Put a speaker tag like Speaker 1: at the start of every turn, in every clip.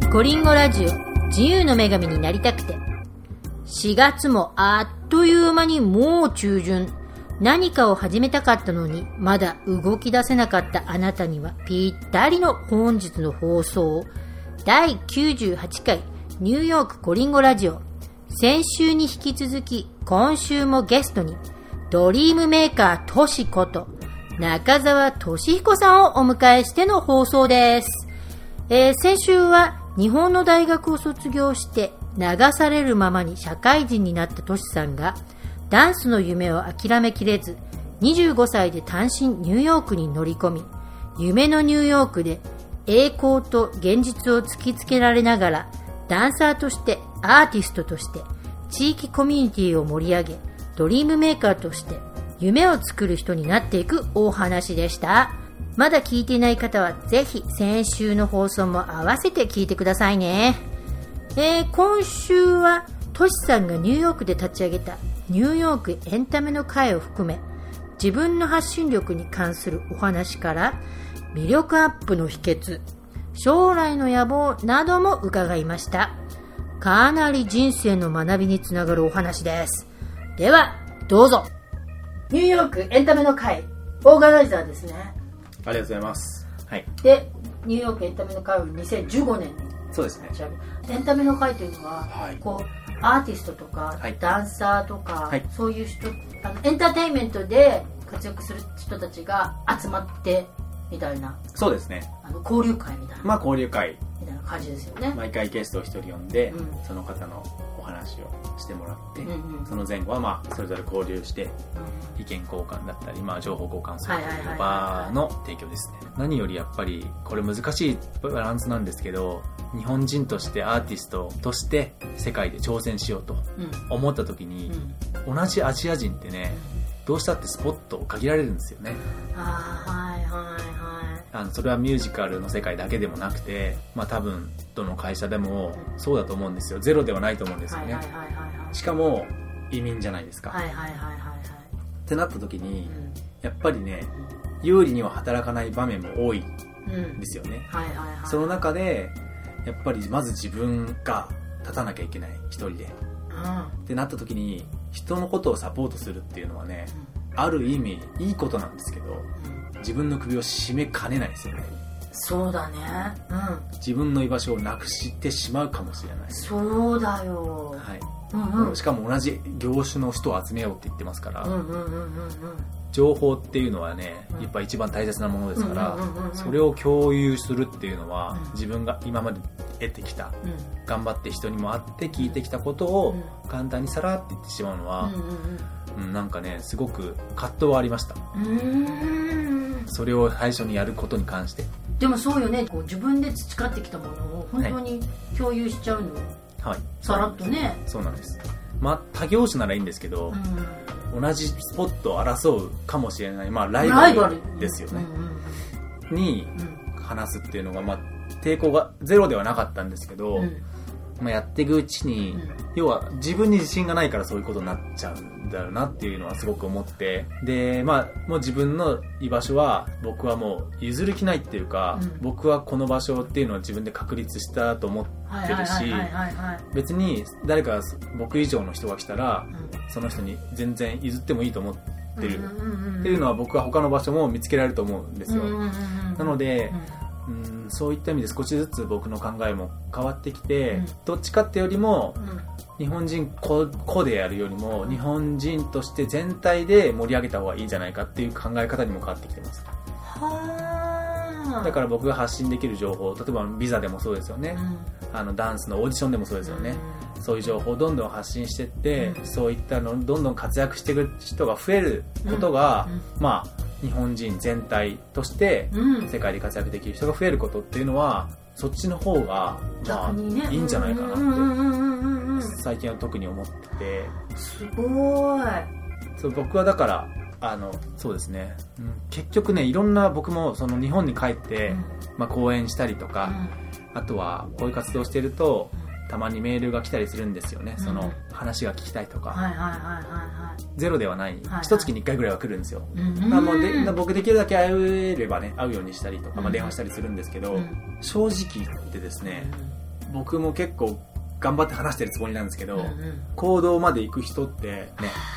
Speaker 1: コリンゴラジオ自由の女神になりたくて。4月もあっという間にもう中旬。何かを始めたかったのにまだ動き出せなかったあなたにはぴったりの本日の放送。第98回ニューヨークコリンゴラジオ。先週に引き続き今週もゲストにドリームメーカートシこと中澤俊彦さんをお迎えしての放送です。先週は日本の大学を卒業して流されるままに社会人になったトシさんがダンスの夢を諦めきれず25歳で単身ニューヨークに乗り込み、夢のニューヨークで栄光と現実を突きつけられながらダンサーとしてアーティストとして地域コミュニティを盛り上げ、ドリームメーカーとして夢を作る人になっていくお話でした。まだ聞いていない方はぜひ先週の放送も合わせて聞いてくださいね。今週はトシさんがニューヨークで立ち上げたニューヨークエンタメの会を含め自分の発信力に関するお話から魅力アップの秘訣、将来の野望なども伺いました。かなり人生の学びにつながるお話です。ではどうぞ。ニューヨークエンタメの会オーガナイザーですね。
Speaker 2: ありがとうございます。はい。
Speaker 1: で、ニューヨークエンタメの会を2015年に
Speaker 2: そうですね。
Speaker 1: エンタメの会というのは、
Speaker 2: はい、
Speaker 1: こうアーティストとか、
Speaker 2: はい、
Speaker 1: ダンサーとか、
Speaker 2: はい、
Speaker 1: そういう人、エンターテインメントで活躍する人たちが集まってみたいな。
Speaker 2: そうですね。
Speaker 1: 交流会みたいな。
Speaker 2: まあ交流会
Speaker 1: みたいな感じですよね。
Speaker 2: 毎回ゲストを一人呼んで、その方のお話をしてもらって、その前後はまあそれぞれ交流して、意見交換だったり、まあ情報交換するという場の提供ですね。何よりやっぱりこれ難しいバランスなんですけど、日本人としてアーティストとして世界で挑戦しようと思った時に、同じアジア人ってね、どうしたってスポットを限られるんですよね。それはミュージカルの世界だけでもなくて、まあ多分どの会社でもそうだと思うんですよ。ゼロではないと思うんですよね。しかも移民じゃないですか。ってなった時に、やっぱりね、有利には働かない場面も多いんですよね。その中でやっぱりまず自分が立たなきゃいけない、一人で、ってなった時に人のことをサポートするっていうのはね、ある意味いいことなんですけど、自分の首を絞めかねないですよね。
Speaker 1: そうだね。
Speaker 2: 自分の居場所をなくしてしまうかもしれない。
Speaker 1: そうだよ。
Speaker 2: はい。しかも同じ業種の人を集めようって言ってますから、情報っていうのはね、やっぱ一番大切なものですから、それを共有するっていうのは、自分が今まで得てきた、頑張って人にも会って聞いてきたことを簡単にさらって言ってしまうのは、なんかね、すごく葛藤はありました。それを最初にやることに関して。
Speaker 1: でもそうよね、こう自分で培ってきたものを本当に共有しちゃうの、はい、さらっとね。
Speaker 2: そうなんです。まあ他業種ならいいんですけど、同じスポットを争うかもしれない、まあライバルですよね、に話すっていうのが、まあ抵抗がゼロではなかったんですけど、まあ、やっていくうちに、要は自分に自信がないからそういうことになっちゃうんだろうなっていうのはすごく思って、で、まあもう自分の居場所は僕はもう譲る気ないっていうか、僕はこの場所っていうのは自分で確立したと思ってるし、別に誰か僕以上の人が来たら、その人に全然譲ってもいいと思ってるっていうのは、僕は他の場所も見つけられると思うんですよ。なので、そういった意味で少しずつ僕の考えも変わってきて、どっちかってよりも、日本人個でやるよりも、日本人として全体で盛り上げた方がいいんじゃないかっていう考え方にも変わってきてます。だから僕が発信できる情報、例えばビザでもそうですよね、ダンスのオーディションでもそうですよね、そういう情報をどんどん発信していって、そういったのどんどん活躍していく人が増えることが、まあ日本人全体として世界で活躍できる人が増えることっていうのは、そっちの方がまあいいんじゃないかなって最近は特に思ってて。
Speaker 1: すごい。
Speaker 2: そう、僕はだからそうですね、結局ね、いろんな、僕もその日本に帰って、まあ、講演したりとか、あとはこういう活動してるとたまにメールが来たりするんですよね、その話が聞きたいとか、ゼロではない、一月に1回ぐらいは来るんですよ、もう僕できるだけ会えればね、会うようにしたりとか、まあ、電話したりするんですけど、正直言ってですね、 僕も結構頑張って話してるつもりなんですけど、行動まで行く人ってね、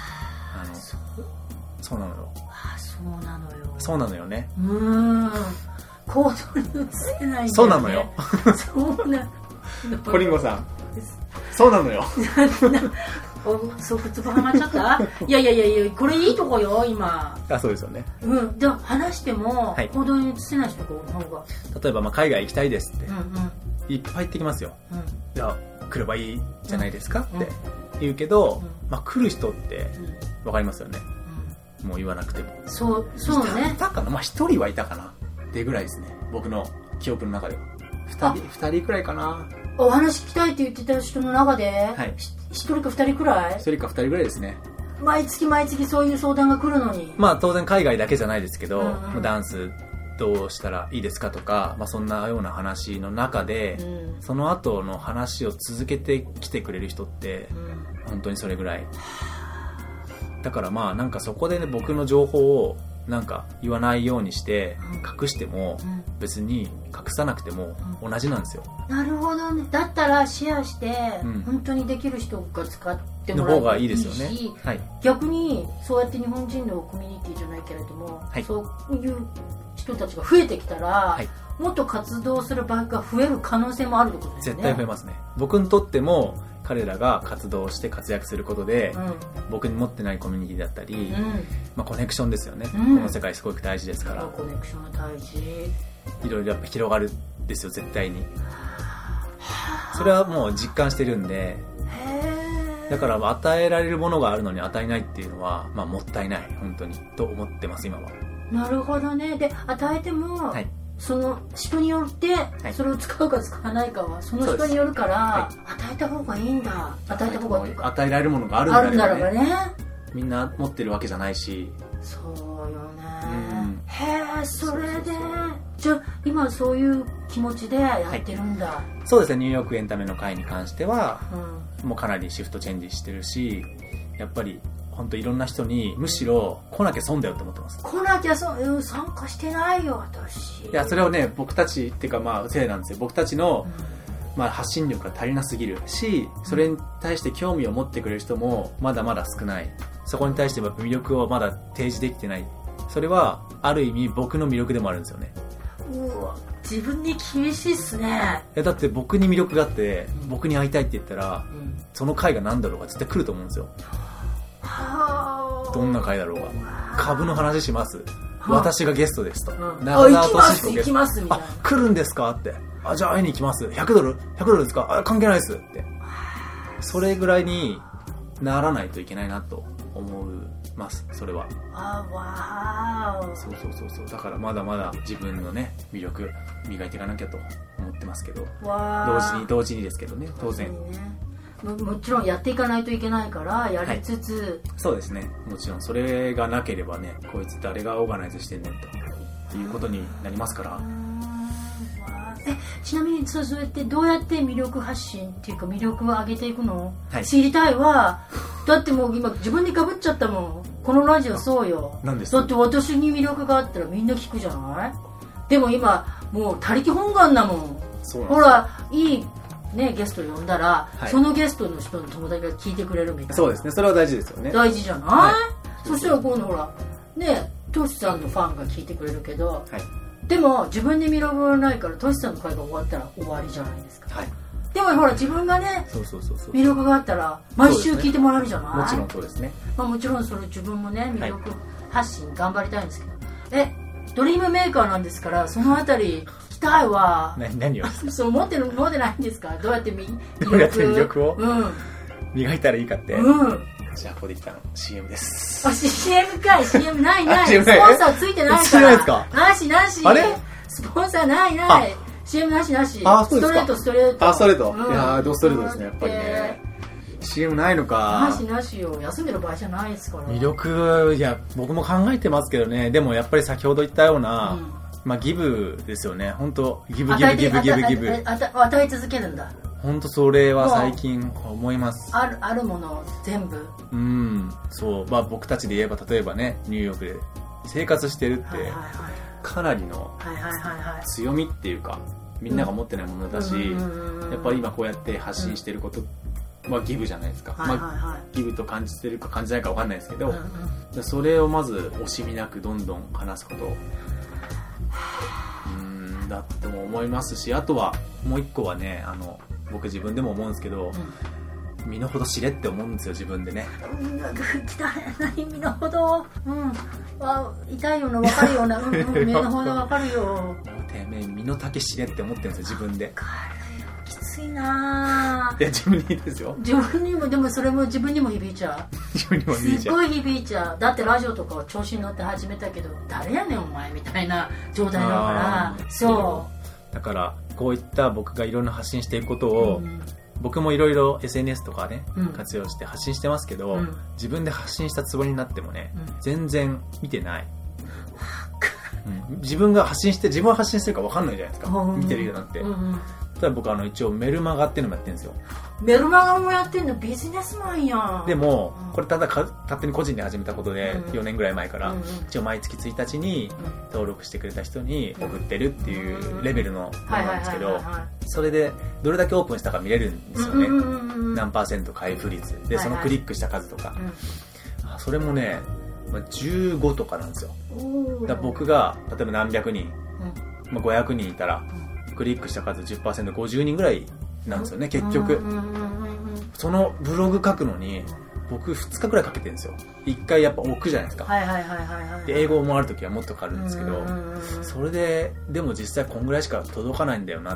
Speaker 2: そうなのよ。
Speaker 1: そうなのよ。
Speaker 2: そうなのよね。
Speaker 1: 行動に移せないんだよね。
Speaker 2: そうなのよ。
Speaker 1: そうなの。
Speaker 2: コリンゴさん。そうなのよ。
Speaker 1: そう、靴ばはまっちゃった？いや、これいいとこよ、今。
Speaker 2: そうですよね。
Speaker 1: でも話しても、行動に移せない人の方が。
Speaker 2: 例えば、海外行きたいですって。いっぱい言ってきますよ。じゃあ、来ればいいじゃないですかって言うけど、来る人ってわかりますよね。もう言わなくても。
Speaker 1: そうね。
Speaker 2: いたかな？一人はいたかなってぐらいですね。僕の記憶の中では。二人くらいかな。
Speaker 1: お話聞きたいって言ってた人の中で、一人か二人くらい？
Speaker 2: 一人か二人くらいですね。
Speaker 1: 毎月そういう相談が来るのに。
Speaker 2: 当然海外だけじゃないですけど、ダンスどうしたらいいですかとか、そんなような話の中で、その後の話を続けてきてくれる人って、本当にそれぐらい。だからなんかそこでね、僕の情報をなんか言わないようにして隠しても、別に隠さなくても同じなんですよ。なるほどね。
Speaker 1: だったらシェアして、本当にできる人が使ってもらえばいいし、逆にそうやって日本人のコミュニティじゃないけれども、そういう人たちが増えてきたら、もっと活動する場合が増える可能性もあるってことですね。
Speaker 2: 絶対増えますね。僕にとっても彼らが活動して活躍することで、僕に持ってないコミュニティだったり、コネクションですよね、この世界すごく大事ですから。
Speaker 1: コネクションは大事。
Speaker 2: いろいろやっぱ広がるんですよ、絶対に。それはもう実感してるんで、だから与えられるものがあるのに与えないっていうのは、もったいない本当にと思ってます今は。なるほどね。で、与えても、
Speaker 1: その人によって、それを使うか使わないかはその人によるから、与えた方がいいんだ。与えた方がいい。
Speaker 2: 与えられるものがあるんだろうね。みんな持ってるわけじゃないし。
Speaker 1: そうよね。へえ、それでじゃあ今そういう気持ちでやってるんだ。
Speaker 2: そうですね。ニューヨークエンタメの会に関しては、もうかなりシフトチェンジしてるし、やっぱり本当いろんな人にむしろ来なきゃ損だよって思ってます。
Speaker 1: 来なきゃ損、参加してないよ私。
Speaker 2: いや、それをね、僕たちっていうかせいなんですよ。僕たちの、発信力が足りなすぎるし、それに対して興味を持ってくれる人もまだまだ少ない。そこに対して魅力をまだ提示できてない。それはある意味僕の魅力でもあるんですよね。
Speaker 1: 自分に厳しいっすね。
Speaker 2: だって僕に魅力があって、僕に会いたいって言ったら、その会が何だろうが絶対来ると思うんですよ。どんな会だろうが、株の話します、私がゲストですと、
Speaker 1: 中澤俊彦ゲスト、みたいな、
Speaker 2: 来るんですかって、じゃあ会いに行きます、100ドルですか、関係ないですって、それぐらいにならないといけないなと思います。それはそうだからまだまだ自分のね魅力磨いていかなきゃと思ってますけど、同時にですけどね、当然
Speaker 1: もちろんやっていかないといけないからやりつつ、
Speaker 2: そうですね。もちろんそれがなければね、こいつ誰がオーガナイズしてんねんということになりますから。
Speaker 1: ちなみにそうやってどうやって魅力発信っていうか魅力を上げていくの、知りたいわ。だってもう今自分にかぶっちゃったもん。このラジオそうよ。
Speaker 2: なんです？
Speaker 1: だって私に魅力があったらみんな聞くじゃない。でも今もう他力本願だもん。ほらいいね、ゲスト呼んだら、そのゲストの人の友達が聞いてくれるみたいな。
Speaker 2: そうですね。それは大事ですよね。
Speaker 1: 大事じゃない？そしたら今度ほらね、トシさんのファンが聞いてくれるけど、でも自分に魅力がないからトシさんの会が終わったら終わりじゃないですか。でもほら自分がね、魅力があったら毎週聞いてもらえるじゃない。
Speaker 2: もちろんそうですね。
Speaker 1: もちろんそれ自分もね魅力発信頑張りたいんですけど、ドリームメーカーなんですからそのあたり聞きたいわ。
Speaker 2: 何を
Speaker 1: そう持ってないんですか。どうやって魅
Speaker 2: 力を磨いたらいいかって。じゃあここできたの CM です。
Speaker 1: CM かい。 CM ないスポンサーついてないからなし
Speaker 2: あれ
Speaker 1: スポンサーない CM なしストレート
Speaker 2: ストレート、いやドストレートですねやっぱりね。CM ないのか。
Speaker 1: なしよ、休んでる場合じゃないですから。
Speaker 2: 魅力、いや僕も考えてますけどね。でもやっぱり先ほど言ったような、ギブですよね。本当ギブ与
Speaker 1: え続けるんだ。
Speaker 2: 本当それは最近思います。
Speaker 1: あるものを全部。
Speaker 2: そう、僕たちで言えば例えばね、ニューヨークで生活してるってかなりの強みっていうかみんなが持ってないものだし、やっぱり今こうやって発信してることはギブじゃないですか、ギブと感じてるか感じないか分かんないですけど、それをまず惜しみなくどんどん話すことだとも思いますし、あとはもう一個はね、僕自分でも思うんですけど、身の程知れって思うんですよ、自分でね。
Speaker 1: 何身の程、痛いような分かるような、身の程分かるよ。
Speaker 2: てめえ身の丈知れって思ってるんですよ、自分で。
Speaker 1: きついな。
Speaker 2: いや、自分にいいですよ。
Speaker 1: 自分にも、でもそれも自分にも響いちゃう。
Speaker 2: 自分にも響いちゃう。
Speaker 1: すごい響いちゃう。だってラジオとかは調子に乗って始めたけど、誰やねんお前みたいな状態だから。
Speaker 2: だからこういった僕がいろんな発信していくことを、僕もいろいろ SNS とかね、活用して発信してますけど、自分で発信したつもりになってもね、全然見てない。自分が発信してるか分かんないじゃないですか、見てるよなんて。ただ僕一応メルマガっていうのもやってるんですよ。
Speaker 1: メルマガもやってんの？ビジネスマンやん。
Speaker 2: でもこれ勝手に個人で始めたことで、4年ぐらい前から一応毎月1日に登録してくれた人に送ってるっていうレベルのものなんですけど、それでどれだけオープンしたか見れるんですよね。何%開封率で、そのクリックした数とか、それもね15とかなんですよ。だから僕が例えば何百人、500人いたらクリックした数 10%50 人ぐらいなんですよね、結局。そのブログ書くのに僕2日ぐらいかけてるんですよ。1回やっぱ置くじゃないですか。で英語もある時はもっとかかるんですけど、それででも実際こんぐらいしか届かないんだよなって。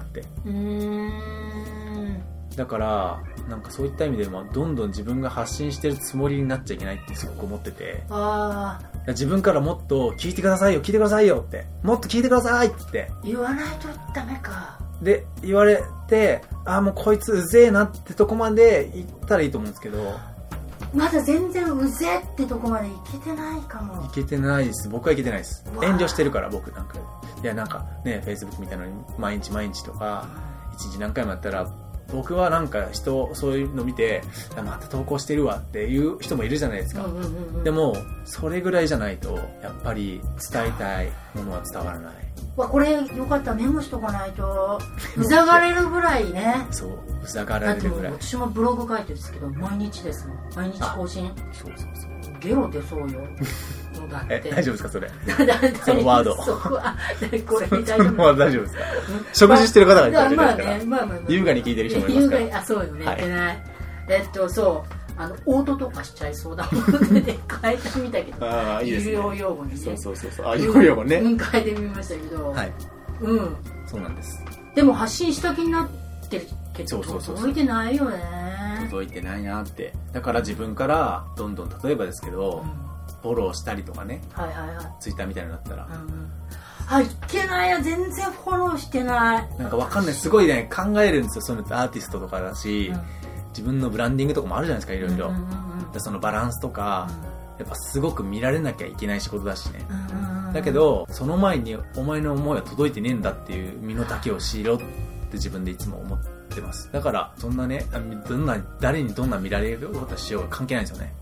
Speaker 2: だからなんかそういった意味でどんどん自分が発信してるつもりになっちゃいけないってすごく思ってて、自分からもっと聞いてくださいよ、聞いてくださいよって、もっと聞いてくださいって
Speaker 1: 言わないとダメか。
Speaker 2: で言われて、もうこいつうぜえなってとこまで行ったらいいと思うんですけど、
Speaker 1: まだ全然うぜえってとこまで行けてないかも。
Speaker 2: 行けてないです。僕は行けてないです。遠慮してるから僕なんか。いやなんかね、Facebook みたいなのに毎日とか1日何回もやったら、僕はなんかそういうの見てまた投稿してるわっていう人もいるじゃないですか。でもそれぐらいじゃないとやっぱり伝えたいものは伝わらない。
Speaker 1: これよかったらメモしとかないとうざがれるぐらいね。
Speaker 2: そう、うざがられるぐらい。
Speaker 1: 私もブログ書いてるんですけど、毎日ですもん。毎日更新。
Speaker 2: そう
Speaker 1: ゲロ出そうよ。だって
Speaker 2: 大丈夫ですかそれそのワード。
Speaker 1: これ大丈夫。
Speaker 2: 大丈夫ですか。食事してる方がいたりですから優雅に聞いてる人もいますから。
Speaker 1: そうよね、いけない。オートとかしちゃいそうだもんね。変えてみたけど、
Speaker 2: いいですね、
Speaker 1: 有料用語にね。
Speaker 2: そう有料用語ね。
Speaker 1: 変えてみましたけど、
Speaker 2: そうなんです。
Speaker 1: でも発信した気になってるけど届いてないよね。
Speaker 2: 届いてないなって。だから自分からどんどん、例えばですけど、フォローしたりとかね、ツイッターみたいなのだったら、
Speaker 1: いけないよ、全然フォローしてない。
Speaker 2: なんかわかんない、すごいね考えるんですよ。そういうのってアーティストとかだし、自分のブランディングとかもあるじゃないですか、いろいろ。そのバランスとか、やっぱすごく見られなきゃいけない仕事だしね。だけどその前にお前の思いは届いてねえんだっていう身の丈を知ろって自分でいつも思ってます。だからそんなね、誰にどんな見られることしようが関係ないんですよね。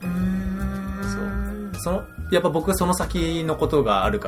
Speaker 2: やっぱ僕はその先のことがあるから、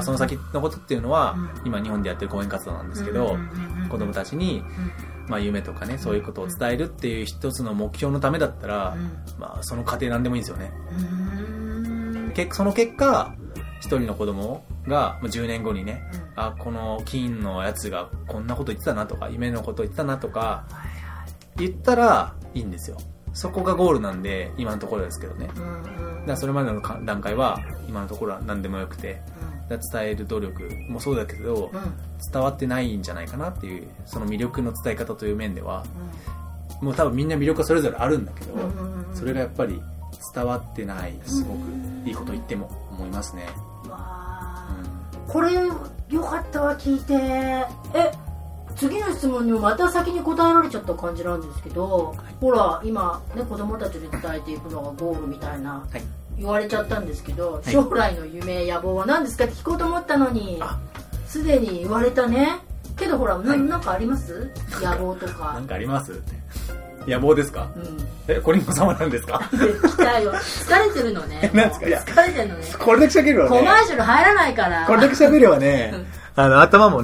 Speaker 2: その先のことっていうのは、今日本でやってる講演活動なんですけど、子供たちに、夢とかね、そういうことを伝えるっていう一つの目標のためだったら、その過程なんでもいいんですよね。その結果一人の子供が10年後にね、この金のやつがこんなこと言ってたなとか、夢のこと言ってたなとか言ったらいいんですよ。そこがゴールなんで、今のところですけどね。だからそれまでの段階は今のところは何でもよくて、伝える努力もそうだけど、伝わってないんじゃないかなっていう、その魅力の伝え方という面では、もう多分みんな魅力はそれぞれあるんだけど、それがやっぱり伝わってない。すごくいいこと言っても思いますね。これよかったわ、聞いて。
Speaker 1: 次の質問にもまた先に答えられちゃった感じなんですけど、ほら今ね、子供たちに伝えていくのがゴールみたいな、言われちゃったんですけど、将来の夢野望は何ですかって聞こうと思ったのに、すでに言われたね。けどほら、なんかあります？野望とか。
Speaker 2: なんかあります？野望ですか？コリンコ様なんですか？
Speaker 1: 来たよ。疲れてるのね。
Speaker 2: なんですか？
Speaker 1: 疲れてるのね。
Speaker 2: これだけ喋るわね。
Speaker 1: コマーシャル入らないから。
Speaker 2: これだけ喋るわね。頭もね、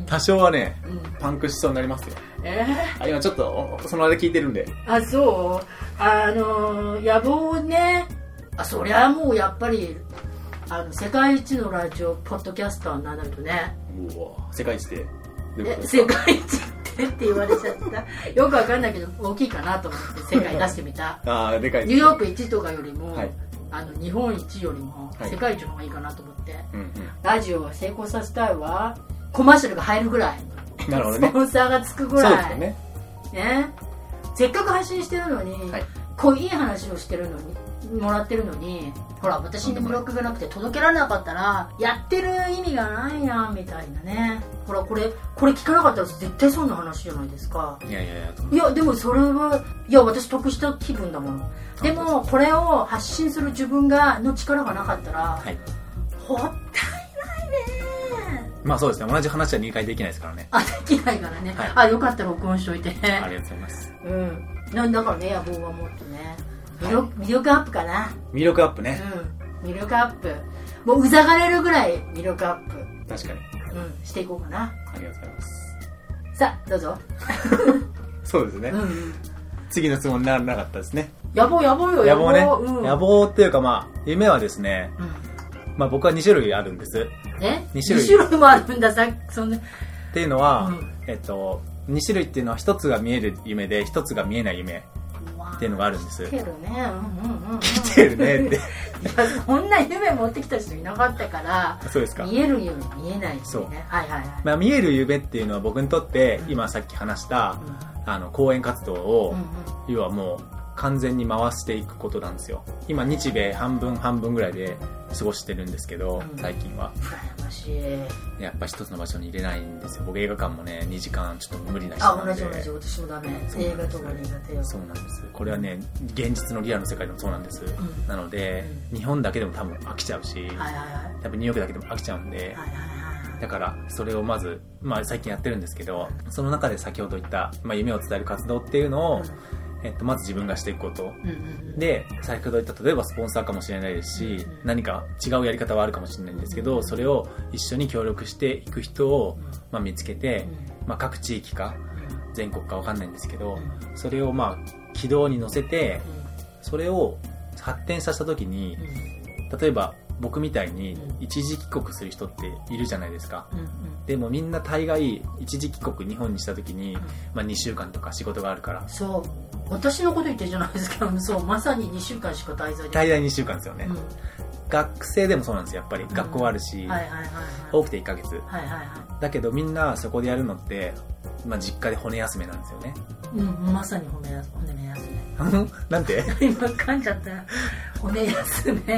Speaker 2: 多少はね、パンクしそうになりますよ。今ちょっとそのあれ聞いてるんで。
Speaker 1: あ、そう。野望ね。そりゃもうやっぱり世界一のラジオポッドキャスターになるとね。
Speaker 2: うわ、世界一で。
Speaker 1: 世界一って言われちゃった。よくわかんないけど大きいかなと思って世界出してみた。
Speaker 2: でかい。
Speaker 1: ニューヨーク1とかよりも、日本一よりも世界一の方がいいかなと思って、ラジオは成功させたいわ。コマーシャルが入るぐらい。
Speaker 2: なるほどね。
Speaker 1: スポンサーがつくぐらい。
Speaker 2: そうですよね。
Speaker 1: ね。せっかく配信してるのに、こういい話をしてるのにもらってるのに、ほら私にブロックがなくて届けられなかったらやってる意味がないやんみたいなね。ほらこれ聞かなかったら絶対そんな話じゃないですか。いやでもそれはいや私得した気分だもん。でもこれを発信する自分の力がなかったら、ほったいないね。
Speaker 2: まあそうですね、同じ話は2回できないですからね。
Speaker 1: できないからね。よかったら録音しといて。
Speaker 2: ありがとうございます。
Speaker 1: だからね、野望はもっとね、魅力アップかな。
Speaker 2: 魅力アップね。
Speaker 1: 魅力アップ。もううざがれるぐらい魅力アップ。
Speaker 2: 確かに。
Speaker 1: していこうかな。
Speaker 2: ありがとうございます。
Speaker 1: さあ、どうぞ。そう
Speaker 2: ですね。次の質問にならなかったですね。
Speaker 1: 野望よ、
Speaker 2: 野望ね。野望っていうか夢はですね、僕は2種類あるんです。
Speaker 1: 2種類もあるんだ、
Speaker 2: っていうのは、2種類っていうのは1つが見える夢で1つが見えない夢っていうのがあるんです。
Speaker 1: 来てるね。
Speaker 2: 来てるねって。
Speaker 1: そんな夢持ってきた人いなかったから。
Speaker 2: そうですか。
Speaker 1: 見える夢、見えない夢ね。
Speaker 2: 見える夢っていうのは僕にとって、今さっき話した、講演活動を、要はもう完全に回していくことなんですよ。今日米半分ぐらいで過ごしてるんですけど、最近は。
Speaker 1: 羨ましい。
Speaker 2: やっぱ一つの場所に入れないんですよ。僕映画館もね、2時間ちょっと無理な人なんで。
Speaker 1: 同じ、私もダメ。映画とか苦手よ。
Speaker 2: そうなんです。これはね、現実のリアルの世界でもそうなんです。なので、日本だけでも多分飽きちゃうし、多分ニューヨークだけでも飽きちゃうんで、だからそれをまず、最近やってるんですけど、その中で先ほど言った、夢を伝える活動っていうのを、まず自分がしていくこと、で先ほど言った例えばスポンサーかもしれないですし、何か違うやり方はあるかもしれないんですけど、それを一緒に協力していく人を、見つけて、各地域か全国か分かんないんですけど、それを軌道に乗せて、それを発展させた時に、例えば僕みたいに一時帰国する人っているじゃないですか。でもみんな大概一時帰国日本にした時に、2週間とか仕事があるから。
Speaker 1: そう私のこと言ってるじゃないですか。そうまさに2週間しか滞在で
Speaker 2: 大体2週間ですよね。学生でもそうなんですよ。やっぱり学校あるし、多くて1ヶ月、だけどみんなそこでやるのって、実家で骨休めなんですよね。
Speaker 1: まさに骨休
Speaker 2: めなんて
Speaker 1: 今噛んじゃった骨休め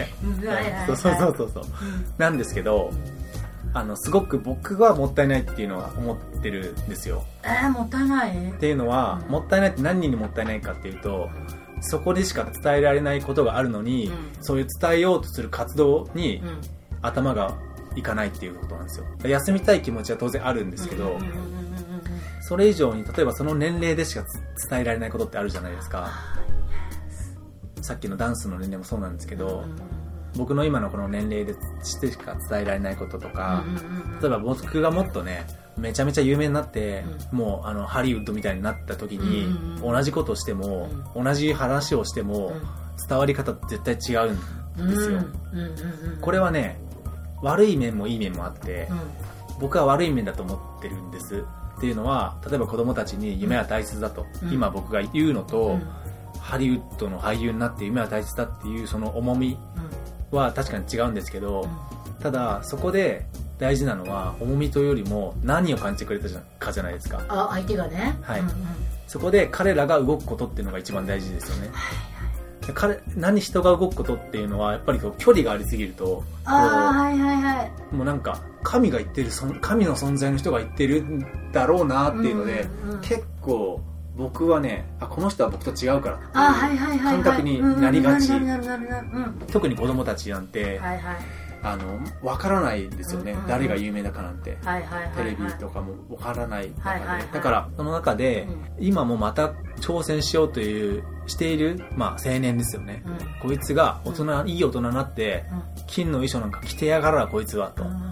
Speaker 2: そうなんですけど、すごく僕はもったいないっていうのは思ってるんですよ。
Speaker 1: もったいない
Speaker 2: っていうのは、もったいないって何にもったいないかっていうと、そこでしか伝えられないことがあるのに、そういう伝えようとする活動に、頭がいかないっていうことなんですよ。休みたい気持ちは当然あるんですけど、それ以上に例えばその年齢でしか伝えられないことってあるじゃないですか。さっきのダンスの年齢もそうなんですけど、僕の今のこの年齢でしてしか伝えられないこととか、例えば僕がもっとね、めちゃめちゃ有名になって、もうハリウッドみたいになった時に、同じことをしても、同じ話をしても、伝わり方絶対違うんですよ。これはね、悪い面もいい面もあって、僕は悪い面だと思ってるんです。っていうのは、例えば子供たちに夢は大切だと、今僕が言うのと、ハリウッドの俳優になって夢は大切だっていうその重みは確かに違うんですけど、ただそこで大事なのは重みというよりも何を感じてくれたかじゃないですか。
Speaker 1: 相手がね。
Speaker 2: そこで彼らが動くことっていうのが一番大事ですよね。人が動くことっていうのはやっぱり距離がありすぎると、もうなんか神が言ってる、神の存在の人が言ってるんだろうなっていうので、結構僕はね、この人は僕と違うからっていう感覚になりがち。特に子供たちなんてわからないですよね、誰が有名だかなんて。テレビとかもわからない中で、だからその中で、今もまた挑戦しようとしている、青年ですよね、こいつがいい大人になって、金の衣装なんか着てやがらこいつはと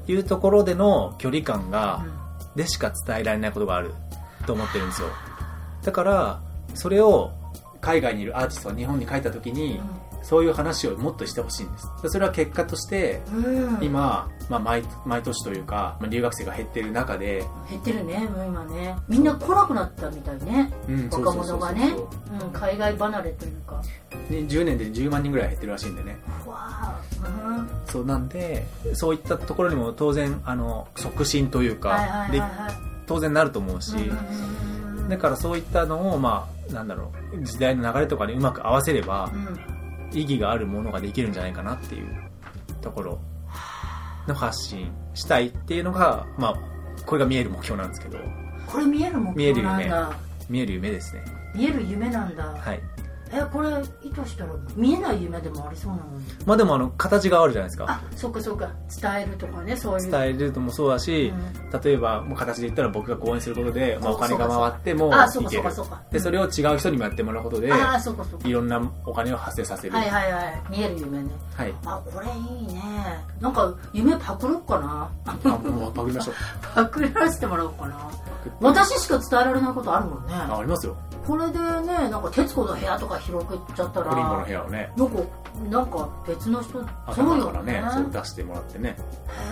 Speaker 2: いうところでの距離感が、でしか伝えられないことがあると思ってるんですよ。だからそれを海外にいるアーティストが日本に帰った時に、そういう話をもっとしてほしいんです。それは結果として、今、毎年というか留学生が減ってる中で、
Speaker 1: 減ってるね、もう今ね、みんな来なくなったみたいね、若者がね、海外離れというか、
Speaker 2: 10年で10万人ぐらい減ってるらしいんでね。そうなんで、そういったところにも当然促進というか、当然なると思うし、だからそういったのをなんだろう、時代の流れとかにうまく合わせれば、意義があるものができるんじゃないかなっていうところの発信したいっていうのが、これが見える目標なんですけど。これ見える目標なんだ。見える夢ですね。見える夢なんだ。はい。これ意図したら見えない夢でもありそうなのに。でも形があるじゃないですか。そうかそうか。伝えるとかね、そういう。伝えるともそうだし、例えばもう形で言ったら僕が講演することで、お金が回ってもいける。でそれを違う人にもやってもらうことで、いろんなお金を発生させる。見える夢ね。はい。これいいね。なんか夢パクろうかな。もうパクりましょう。パクらせてもらおうかな。私しか伝えられないことあるもんね。ありますよ。これでね、なんか徹子の部屋とか広くっちゃったら、コリンゴの部屋をね、なんか別の人、そうよね、そう出してもらってね。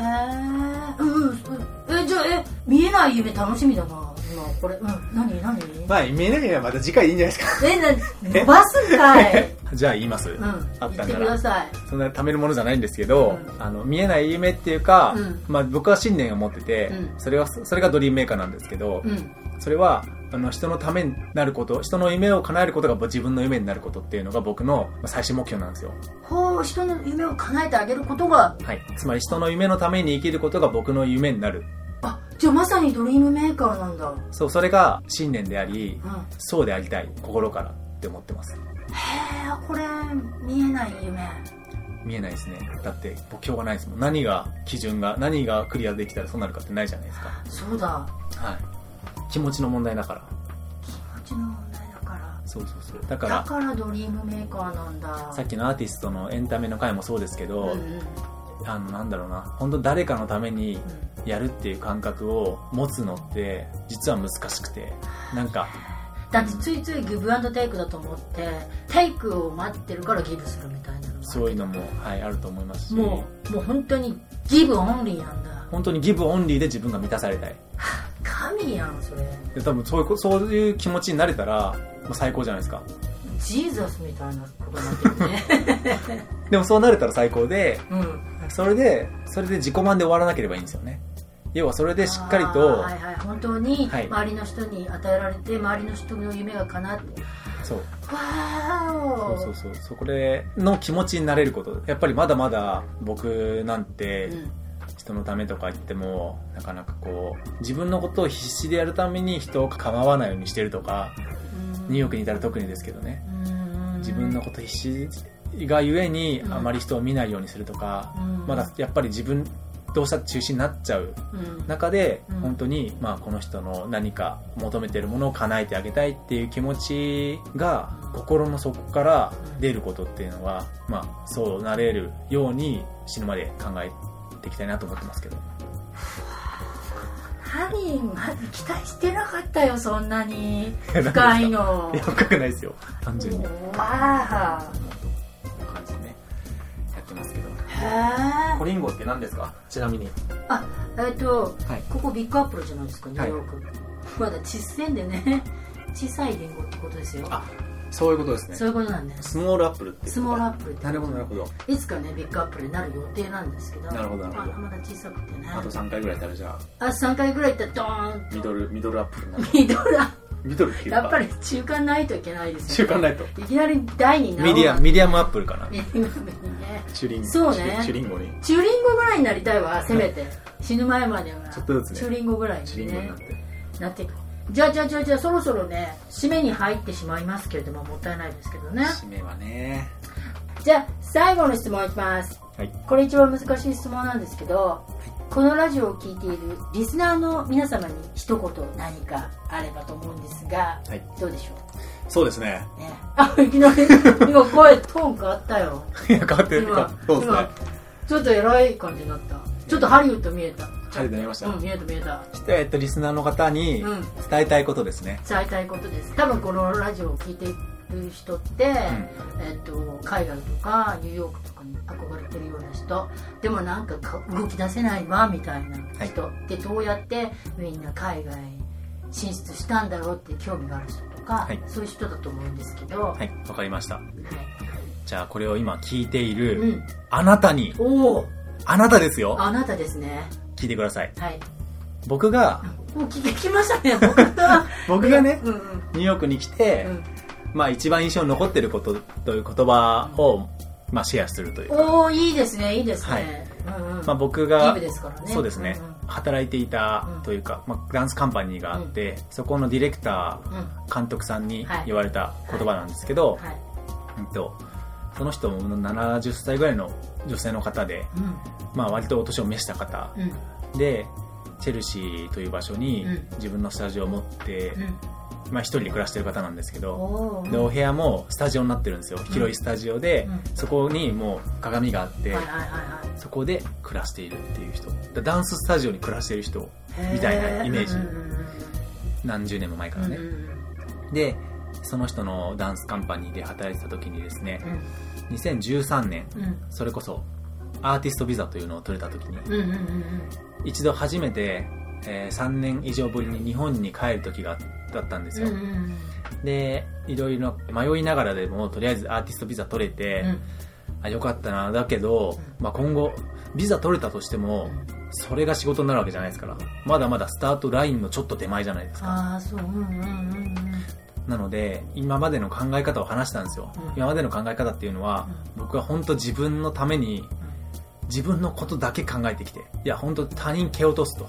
Speaker 2: じゃあ見えない夢楽しみだな。今これ何？見えない夢はまた次回でいいんじゃないですか。伸ばすんかい。じゃあ言います。あったんなら。そんな貯めるものじゃないんですけど、見えない夢っていうか、僕は信念を持ってて、それがドリームメーカーなんですけど、それは人のためになること、人の夢を叶えることが自分の夢になることっていうのが僕の最終目標なんですよ。人の夢を叶えてあげることが、はい、つまり人の夢のために生きることが僕の夢になる。じゃあまさにドリームメーカーなんだ。そう、それが信念であり、そうでありたい、心からって思ってます。これ見えない夢。見えないですね。だって目標がないですもん。何がクリアできたらそうなるかってないじゃないですか。そうだ。はい。気持ちの問題だから。気持ちの問題だから。そうだからドリームメーカーなんだ。さっきのアーティストのエンタメの回もそうですけど、なんだろうな、本当誰かのためにやるっていう感覚を持つのって実は難しくて、なんかだってついついギブアンドテイクだと思ってテイクを待ってるからギブするみたいなの、そういうのも、あると思いますし、もう本当にギブオンリーなんだ。本当にギブオンリーで自分が満たされたい。神やんそれ。で多分そういう気持ちになれたら最高じゃないですか。ジーザスみたいなことになってるね。でもそうなれたら最高で、それで自己満で終わらなければいいんですよね。要はそれでしっかりと、本当に周りの人に与えられて、周りの人の夢が叶って、そうこれの気持ちになれること。やっぱりまだまだ僕なんて、人のためとか言ってもなかなか自分のことを必死でやるために人を構わないようにしてるとか、ニューヨークにいたら特にですけどね、自分のこと必死がゆえにあまり人を見ないようにするとか、まだやっぱり自分どうしたって中心になっちゃう中で、本当にこの人の何か求めてるものを叶えてあげたいっていう気持ちが心の底から出ることっていうのは、そうなれるように死ぬまで考えていきたいなと思ってますけど。期待してなかったよ、そんなに深いの。いや深くないですよ、単純に。感じでねやってますけど。コリンゴって何ですか、ちなみに。ここビッグアップルじゃないですか、ニューヨーク。まだ小さいんでね、小さいリンゴってことですよ。そういうことですね。そういうことなんです。スモールアップルって。スモールアップルって。なるほど。いつかね、ビッグアップルになる予定なんですけど。なるほど。まだ小さくてね。あと3回ぐらいったらじゃあ。3回ぐらいったらドーンと。ミドルアップルになる。ミドルっていうか。やっぱり中間ないといけないですよね。中間ないと。いきなり大になる。ミディアムアップルかな。ミディアムにね。チュリンゴ。そうね。チュリンゴに。チュリンゴぐらいになりたいわ、せめて。死ぬ前までは。ちょっとずつね。チュリンゴぐらいにね。チュリンゴになっていく。じゃあそろそろね、締めに入ってしまいますけれども、もったいないですけどね。締めはね。じゃあ最後の質問いきます。これ一番難しい質問なんですけど、このラジオを聞いているリスナーの皆様に一言何かあればと思うんですが、どうでしょう。そうですね。いきなり今声トーン変わったよ。いや変わってるか。そうですね。ちょっと偉い感じになった。
Speaker 1: ちょっとハリウッド見えた。
Speaker 2: ハリウッド見えました。
Speaker 1: 見えた。
Speaker 2: リスナーの方に伝えたいことですね。
Speaker 1: 伝えたいことです。多分このラジオを聞いている人って、海外とかニューヨークとかに憧れてるような人、でもなんか動き出せないわみたいな人で、どうやってみんな海外進出したんだろうって興味がある人とか、そういう人だと思うんですけど。
Speaker 2: はい、わかりました。じゃあこれを今聞いているあなたに、あなたですよ。
Speaker 1: あなたですね。
Speaker 2: 聞いてください。
Speaker 1: はい。
Speaker 2: 僕が、
Speaker 1: もう聞きましたね。
Speaker 2: 僕がね、ニューヨークに来て、まあ一番印象に残ってることという言葉をまあシェアするというか。
Speaker 1: いいですね、いいですね。
Speaker 2: まあ僕が、
Speaker 1: そ
Speaker 2: うですね、働いていたというか、まあダンスカンパニーがあって、そこのディレクター、監督さんに言われた言葉なんですけど、その人も70歳ぐらいの女性の方で、まあ割とお年を召した方で、チェルシーという場所に自分のスタジオを持って、まあ一人で暮らしてる方なんですけど、でお部屋もスタジオになってるんですよ。広いスタジオで、そこにもう鏡があって、そこで暮らしているっていう人、ダンススタジオに暮らしている人みたいなイメージ、何十年も前からね。でその人のダンスカンパニーで働いてた時にですね、2013年、それこそアーティストビザというのを取れた時に、一度初めて、3年以上ぶりに日本に帰る時がだったんですよ。でいろいろ迷いながらでもとりあえずアーティストビザ取れて、よかったな。だけど、まあ、今後ビザ取れたとしてもそれが仕事になるわけじゃないですから、まだまだスタートラインのちょっと手前じゃないですか。なので今までの考え方を話したんですよ。今までの考え方っていうのは、僕は本当自分のために自分のことだけ考えてきて、いや本当他人蹴落とすと、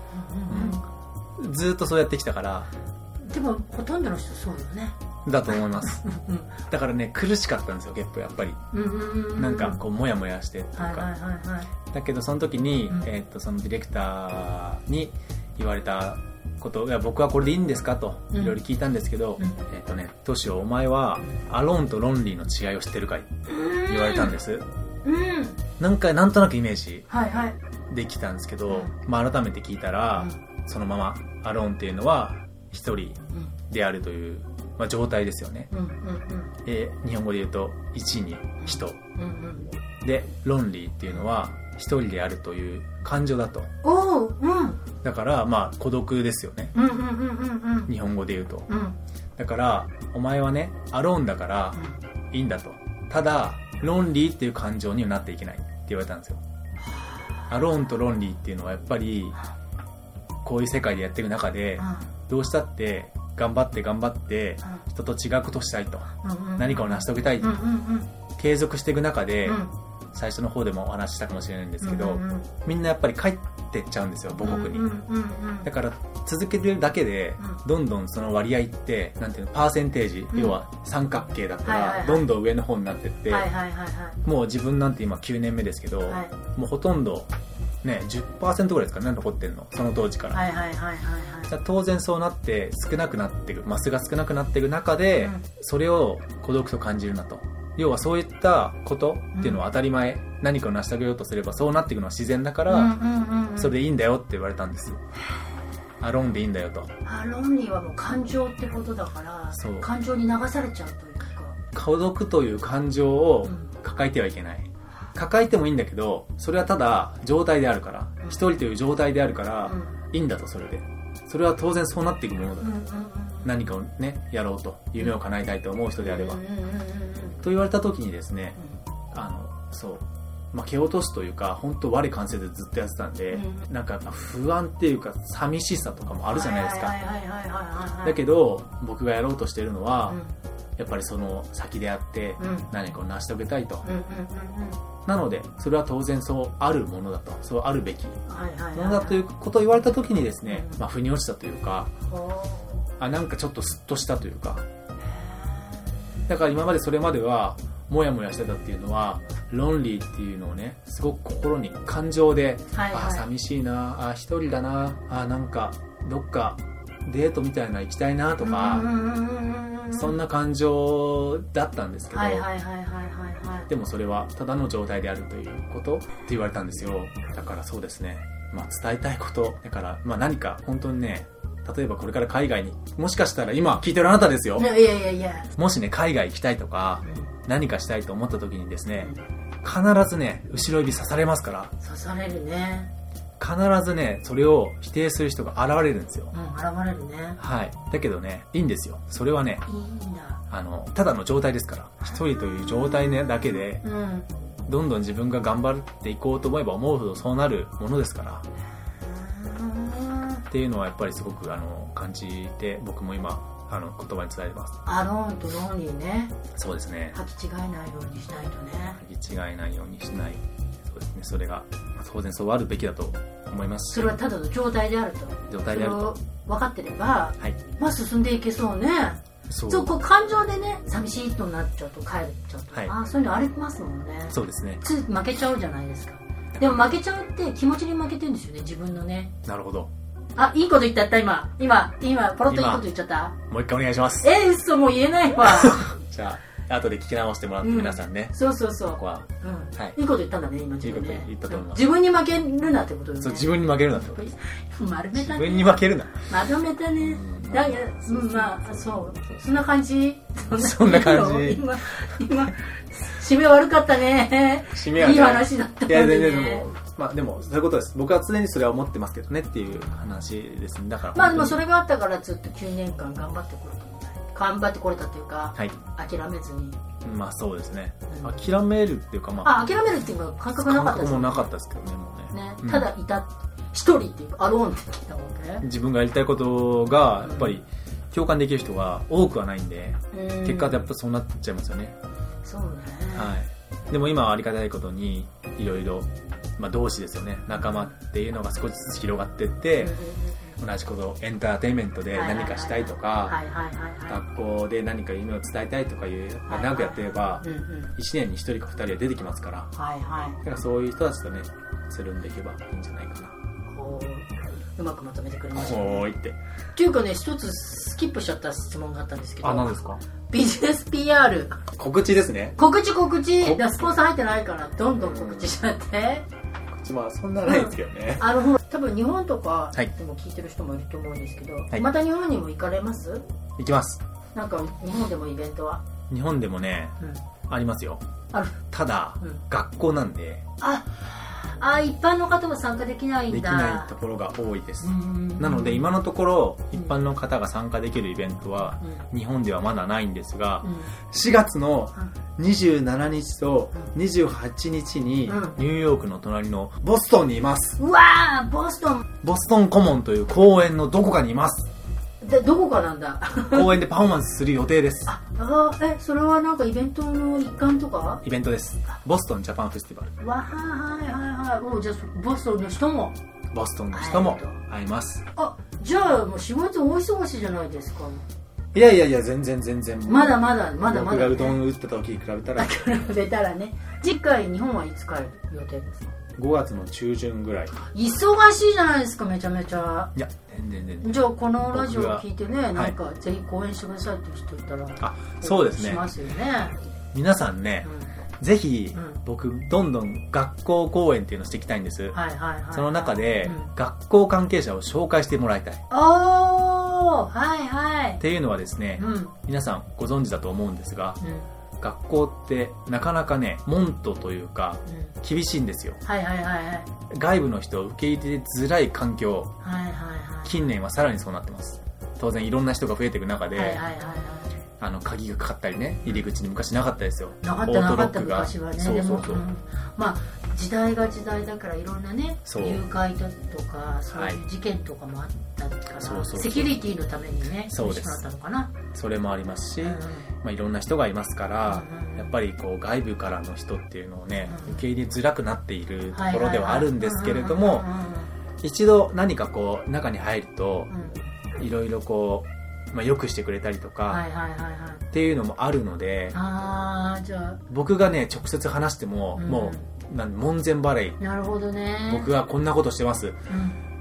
Speaker 2: ずっとそうやってきたから。
Speaker 1: でもほとんどの人そうよね。
Speaker 2: だと思いますだからね苦しかったんですよ結構やっぱり。なんかこうモヤモヤしてとか、だけどその時に、そのディレクターに言われたこと、いや僕はこれでいいんですかといろいろ聞いたんですけど、トシオお前はアローンとロンリーの違いを知ってるかいって言われたんです。なんとなくイメージできたんですけど、まあ、改めて聞いたら、そのままアローンっていうのは一人であるという、まあ、状態ですよね。日本語で言うと一に人、でロンリーっていうのは一人であるという感情だと。だからまあ孤独ですよね、日本語で言うと。だからお前はねアローンだからいいんだと、ただロンリーっていう感情にはなっていけないって言われたんですよ。アローンとロンリーっていうのはやっぱりこういう世界でやっていく中で、どうしたって頑張って人と違うことをしたいと、何かを成し遂げたいと、継続していく中で、最初の方でもお話ししたかもしれないんですけど、みんなやっぱり帰ってっちゃうんですよ母国に。だから続けてるだけで、どんどんその割合ってなんていうの、パーセンテージ、要は三角形だったらどんどん上の方になってって、もう自分なんて今9年目ですけど、もうほとんどね 10% ぐらいですかね残ってんの、その当時から。当然そうなって少なくなってる、マスが少なくなってる中で、それを孤独と感じるなと。要はそういったことっていうのは当たり前、何かを成し遂げようとすればそうなっていくのは自然だから、それでいいんだよって言われたんです。アローンでいいんだよと。アロンリーはもう感情ってことだから、感情に流されちゃうというか、孤独という感情を抱えてはいけない、抱えてもいいんだけど、それはただ状態であるから、一人という状態であるから、いいんだと。それでそれは当然そうなっていくものだと、何かをねやろうと夢を叶えたいと思う人であれば、と言われた時にですね、まあ、蹴落とすというか、本当我関せずずっとやってたんで、なんか不安っていうか寂しさとかもあるじゃないですか。だけど僕がやろうとしてるのは、やっぱりその先であって、何かを成し遂げたいと、なのでそれは当然そうあるものだと、そうあるべきものだということを言われた時にですね、まあ、腑に落ちたというか、なんかちょっとスッとしたというか。だから今までそれまではモヤモヤしてたっていうのは、ロンリーっていうのをねすごく心に感情で、寂しいな、一人だな、なんかどっかデートみたいな行きたいなとか、 そんな感情だったんですけど、でもそれはただの状態であるということって言われたんですよ。だからそうですね、伝えたいことだから、何か本当にね、例えばこれから海外に、もしかしたら今聞いてるあなたですよ。もしね、海外行きたいとか、何かしたいと思った時にですね、必ずね、後ろ指刺されますから。
Speaker 1: 刺されるね。
Speaker 2: 必ずね、それを否定する人が現れるんですよ。
Speaker 1: 現れるね。
Speaker 2: はい。だけどね、いいんですよ。それはね、
Speaker 1: いいんだ。
Speaker 2: ただの状態ですから。一人という状態ね、だけで、どんどん自分が頑張っていこうと思えば思うほどそうなるものですから。っていうのはやっぱりすごく感じて、僕も今言葉に伝えてます。
Speaker 1: アローンとローニーね。
Speaker 2: そうですね。
Speaker 1: 履き違えないようにしないとね。
Speaker 2: 履き違えないようにしない。そうですね。それが当然そうあるべきだと思いますし。
Speaker 1: それはただの状態であると。
Speaker 2: 状態であると。
Speaker 1: 分かってれば、進んでいけそうね。そうこう感情でね、寂しいとなっちゃうと帰っちゃうと、そういうのありますもんね。
Speaker 2: そうですね。
Speaker 1: つい負けちゃうじゃないですか。でも負けちゃうって気持ちに負けてるんですよね、自分のね。
Speaker 2: なるほど。
Speaker 1: いいこと言っちゃった今ポロッといいこと言っちゃった。
Speaker 2: もう一回お願いします。
Speaker 1: 嘘もう言えないわ。
Speaker 2: じゃあ後で聞き直してもらって皆さんね。
Speaker 1: そう
Speaker 2: ここは、
Speaker 1: いいこと言ったんだね今自分で。
Speaker 2: いいこと言ったと思います。
Speaker 1: 自分に負けるなってことですね。
Speaker 2: そう、自分に負けるなってこと。
Speaker 1: 丸めたね。
Speaker 2: 自分に負けるな。
Speaker 1: 丸めたね。そうそんな感じ。
Speaker 2: そんな感じ。
Speaker 1: 今締め悪かったね。
Speaker 2: 締めはい
Speaker 1: い話だったのにね。
Speaker 2: いや全然でもそういうことです。僕は常にそれは思ってますけどねっていう話ですね。だから
Speaker 1: でもそれがあったからずっと9年間頑張ってこれたみたい。頑張ってこれたっていうか、諦めずに。
Speaker 2: そうですね。諦めるっていうか
Speaker 1: 諦めるっていうか感覚なかったです。
Speaker 2: 感覚もなかったですけどね、もうね。
Speaker 1: ただ一人っていうかアローンって聞いたわけ。
Speaker 2: 自分がやりたいことがやっぱり共感できる人が多くはないんで、結果でやっぱそうなっちゃいますよね。
Speaker 1: そうね。
Speaker 2: でも今はありがたいことにいろいろ同志ですよね、仲間っていうのが少しずつ広がっていって、同じことエンターテインメントで何かしたいとか、学校で何か夢を伝えたいとかいう長くやってれば1年に1人か2人は出てきますから、だからそういう人たちとねつるんでいけばいいんじゃないかな。
Speaker 1: うまくまとめてくれました
Speaker 2: ね。
Speaker 1: っていうかね、一つスキップしちゃった質問があったんですけど。
Speaker 2: 何ですか？
Speaker 1: ビジネス PR。
Speaker 2: 告知ですね。
Speaker 1: 告知。スポンサー入ってないからどんどん告知しちゃって。
Speaker 2: そんなないですけどね。
Speaker 1: 多分日本とかでも聞いてる人もいると思うんですけど、また日本にも行かれます？
Speaker 2: 行きます。
Speaker 1: なんか日本でもイベントは？
Speaker 2: 日本でもね、ありますよ。ただ、学校なんで。
Speaker 1: 一般の方は参加できないんだ。
Speaker 2: できないところが多いです。なので今のところ一般の方が参加できるイベントは日本ではまだないんですが、4月の27日と28日にニューヨークの隣のボストンにいます。
Speaker 1: うわー、ボストン
Speaker 2: コモンという公園のどこかにいます。
Speaker 1: どこかなんだ。
Speaker 2: 公園でパフォーマンスする予定です。
Speaker 1: それはなんかイベントの一環とか？
Speaker 2: イベントです。ボストンジャパンフェスティバル。
Speaker 1: じゃあボストンの人も
Speaker 2: 会います。
Speaker 1: じゃあもう仕事大忙しじゃないですか。
Speaker 2: いや全然
Speaker 1: まだ
Speaker 2: 僕がうどん打った時に比べたら
Speaker 1: ね。次回日本はいつ帰る予定ですか
Speaker 2: ？5月の中旬ぐらい。
Speaker 1: 忙しいじゃないですか、めちゃめちゃ。
Speaker 2: いや全然。
Speaker 1: じゃあこのラジオを聞いてね、なんかぜひ講演してくださいっていう人いたら、
Speaker 2: そうですね、
Speaker 1: しますよね。
Speaker 2: 皆さんね、ぜひ僕どんどん学校講演っていうのをしていきたいんです。その中で学校関係者を紹介してもらいたい。っていうのはですね、皆さんご存知だと思うんですが、学校ってなかなかね、門徒というか厳しいんですよ。外部の人を受け入れづらい環境、近年はさらにそうなってます。当然いろんな人が増えていく中で、鍵がかかったりね、入り口に昔なかったですよ。
Speaker 1: なかった昔はね。でも時代が時代だからいろんなね、誘拐とかそういう事件とかもあったから、セキュリティのためにね、
Speaker 2: そうです。それもありますし、いろんな人がいますから、やっぱりこう外部からの人っていうのをね、受け入れづらくなっているところではあるんですけれども、一度何かこう中に入ると、いろいろこう良くしてくれたりとかっていうのもあるので、僕がね直接話しても、もう門前払い。
Speaker 1: なるほどね。
Speaker 2: 僕がこんなことしてます、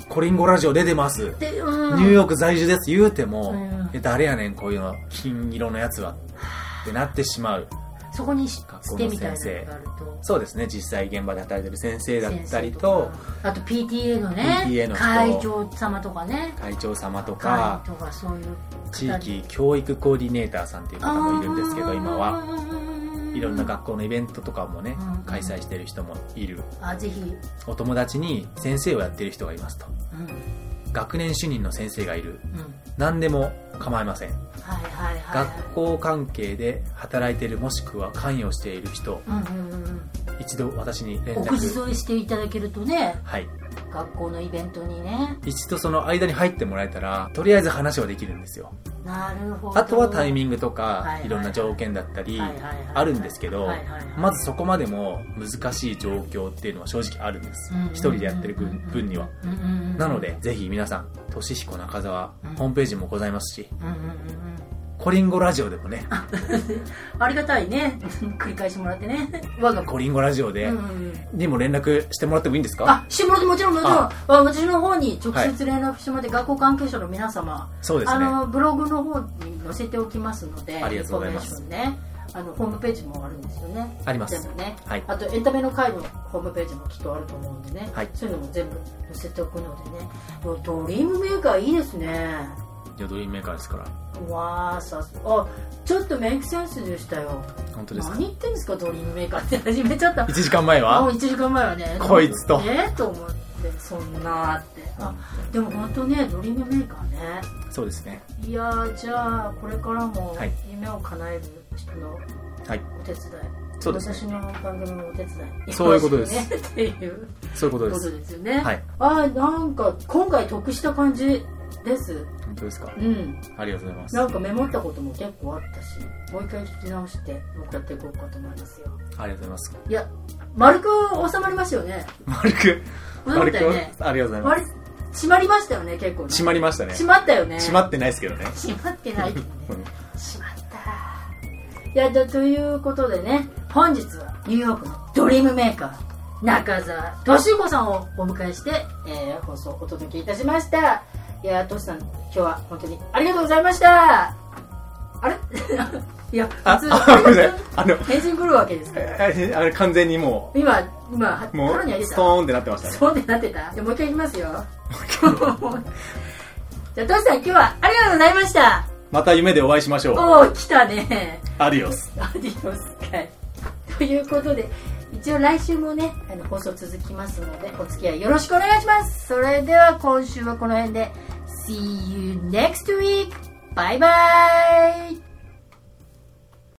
Speaker 2: コリンゴラジオ出てます、ニューヨーク在住です言うても、誰やねんこういうの金色のやつはってなってしまう。
Speaker 1: そこにしてみたいなのがあると、
Speaker 2: そうですね、実際現場で働いてる先生だったりと、
Speaker 1: あと PTA のね、
Speaker 2: PTA の人、
Speaker 1: 会長様とかね、
Speaker 2: 会長様とか、
Speaker 1: そういう
Speaker 2: 地域教育コーディネーターさんっていう方もいるんですけど、今はいろんな学校のイベントとかもね、開催してる人もいる。
Speaker 1: ぜひ
Speaker 2: お友達に先生をやってる人がいますと、学年主任の先生がいる、何でも構いません。学校関係で働いているもしくは関与している人、一度私に連絡、お
Speaker 1: 口添えしていただけるとね、学校のイベントにね、
Speaker 2: 一度その間に入ってもらえたらとりあえず話はできるんですよ。
Speaker 1: なるほど。
Speaker 2: あとはタイミングとかいろんな条件だったりあるんですけど、まずそこまでも難しい状況っていうのは正直あるんです、一人でやってる分には。なのでぜひ皆さん、としひこ中澤ホームページもございますし、コリンゴラジオでもね
Speaker 1: ありがたいね繰り返してもらってね、我が
Speaker 2: コリンゴラジオでにも連絡してもらってもいいんですか？
Speaker 1: してもらって、もちろん私の方に直接連絡してもらって、学校関係者の皆様、
Speaker 2: そうですね、
Speaker 1: ブログの方に載せておきますので、
Speaker 2: ありがとうございます。
Speaker 1: ホームページもあるんですよね。
Speaker 2: あります
Speaker 1: 全部ね、あとエンタメの会のホームページもきっとあると思うんでね、そういうのも全部載せておくのでね。ドリームメーカーいいですね。
Speaker 2: ドリームメーカーですから。
Speaker 1: わー、さすが。ちょっとメイクセンスでしたよ。
Speaker 2: 本当ですか？
Speaker 1: 何言ってんですか、ドリームメーカーって始めちゃった。
Speaker 2: 1時間前は
Speaker 1: 1時間前はね、
Speaker 2: こいつと
Speaker 1: と思って、そんなって。でも本当ね、ドリームメーカーね。
Speaker 2: そうですね。
Speaker 1: いやー、じゃあこれからも夢を叶える人のお手伝い、
Speaker 2: そうですね、
Speaker 1: 私の番組のお手伝い、
Speaker 2: そういうことです
Speaker 1: っていう
Speaker 2: そういうこと
Speaker 1: ですよね。なんか今回得した感じです。
Speaker 2: 本当ですか？ありがとうございます。
Speaker 1: なんかメモったことも結構あったし、もう一回聞き直して僕やっていこうかと思いますよ。
Speaker 2: ありがとうございます。
Speaker 1: いや、丸く収まりましたよね。
Speaker 2: 丸く
Speaker 1: ありがとうございます。閉まりましたよね、結構ね。
Speaker 2: 閉まりましたね。
Speaker 1: 閉まったよね。
Speaker 2: 閉まってないですけどね。
Speaker 1: 閉まってないけどね。閉まった。いや、ということでね、本日はニューヨークのドリームメーカー中澤俊彦さんをお迎えして、放送をお届けいたしました。いや、トシさん、今日は本当にありがとうございました。あれいや、普通返信来るわけですから。
Speaker 2: あれ完全にもう
Speaker 1: 今
Speaker 2: もうストーンってなってましたね。
Speaker 1: ストーンってなってた。もう一回いきますよ。じゃあトシさん、今日はありがとうございました。
Speaker 2: また夢でお会いしましょう。
Speaker 1: おー、来たね。
Speaker 2: アディオス。
Speaker 1: アディオスかい。ということで、一応来週もね、放送続きますので、お付き合いよろしくお願いします。それでは今週はこの辺で See you next week! バイバイ。